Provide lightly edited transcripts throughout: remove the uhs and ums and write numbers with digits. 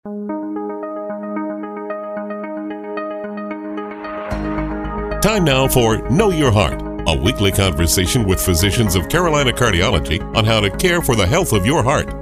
Time now for Know Your Heart, a weekly conversation with physicians of Carolina Cardiology on how to care for the health of your heart.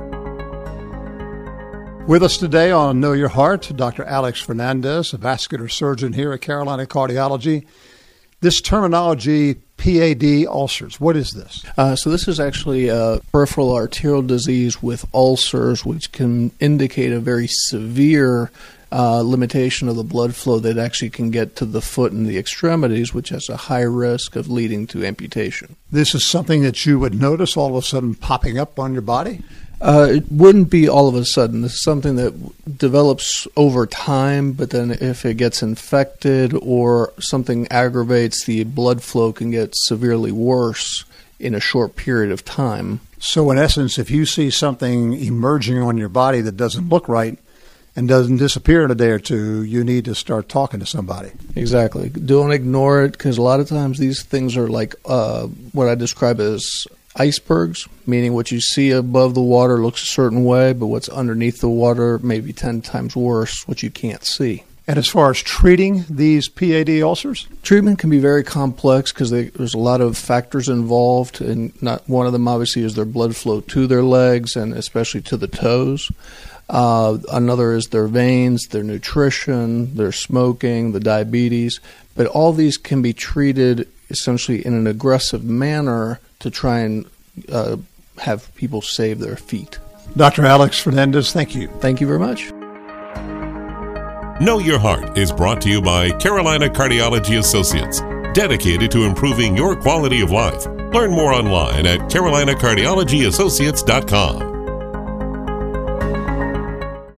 With us today on Know Your Heart, Dr. Alex Fernandez, a vascular surgeon here at Carolina Cardiology. This terminology, PAD ulcers, what is this? So this is actually a peripheral arterial disease with ulcers, which can indicate a very severe limitation of the blood flow that actually can get to the foot and the extremities, which has a high risk of leading to amputation. This is something that you would notice all of a sudden popping up on your body? It wouldn't be all of a sudden. This is something that develops over time, but then if it gets infected or something aggravates, the blood flow can get severely worse in a short period of time. So in essence, if you see something emerging on your body that doesn't look right and doesn't disappear in a day or two, you need to start talking to somebody. Exactly. Don't ignore it, because a lot of times these things are like what I describe as icebergs, meaning what you see above the water looks a certain way, but what's underneath the water may be 10 times worse, what you can't see. And as far as treating these PAD ulcers? Treatment can be very complex because there's a lot of factors involved, and not one of them obviously is their blood flow to their legs and especially to the toes. Another is their veins, their nutrition, their smoking, the diabetes. But all these can be treated essentially in an aggressive manner to try and have people save their feet. Dr. Alex Fernandez, thank you. Thank you very much. Know Your Heart is brought to you by Carolina Cardiology Associates, dedicated to improving your quality of life. Learn more online at carolinacardiologyassociates.com.